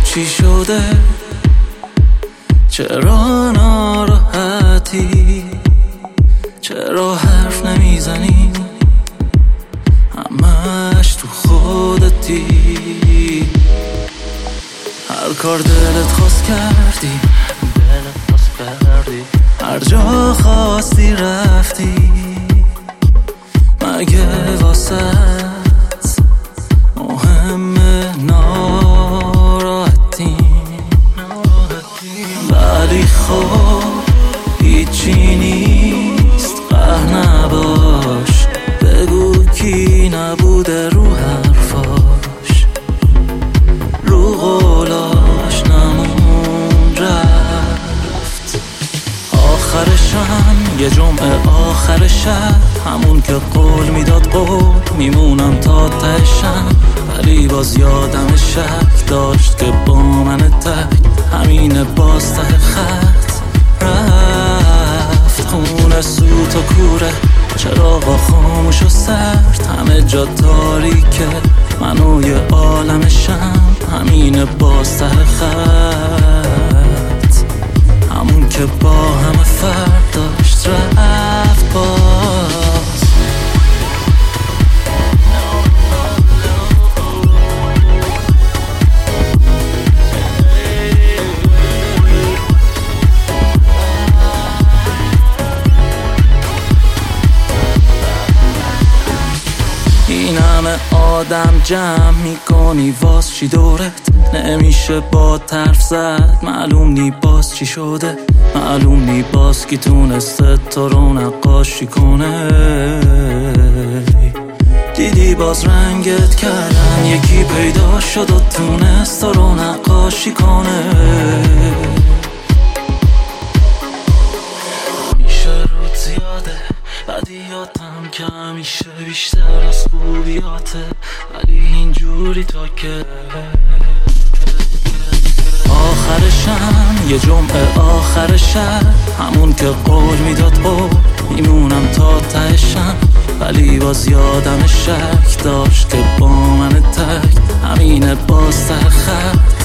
چی شده؟ چرا ناراحتی؟ چرا حرف نمیزنی؟ همش تو خودتی. هر کار دلت خواست کردی، هر جا خواستی رفتی. مگه واسط مهمه ناراحتی؟ ولی خب هیچی نیست، قهر نباش. بگو کی نبوده رو حرفاش، رو قولاش نمون رفت. آخرشم یه جمعه آخر شب، همون که قول میداد قول میمونم تا تهشم. ولی باز یادم شک داشت که با من تک همین باز ته خط رفت. خونه سوت و کوره، چراغا خاموش و سرد، همه جا تاریکه، من و یه عالمشم. همین باز ته خط، همون که با همه فرق داشت رفت باز. این همه آدم جمع میکنی واس چی دورت؟ نمیشه با طرف زد، معلوم نی باز چی شده. معلوم نی باز کی تونسته تو رو نقاشی کنه. دیدی باز رنگت کردن، یکی پیدا شد و تونست تو رو نقاشی کنه. همیشه رود زیاده، بدیاتم که همیشه بیشتر از خوبیاته. ولی اینجوری تو که آخرشم یه جمعه آخر شب، همون که قول میداد قول میمونم تا تهشم. ولی باز یادم شک داشت که با من تک همین باز ته خط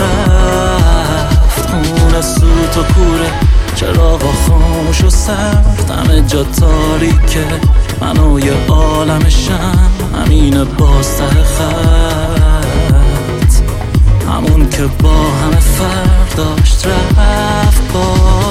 رفت. خونه سوت و کوره، چراغا خاموش و سرد، همه جا تاریکه، من و یه عالمشم. همین باز ته خط، همون که با همه فرق داشت رفت باز.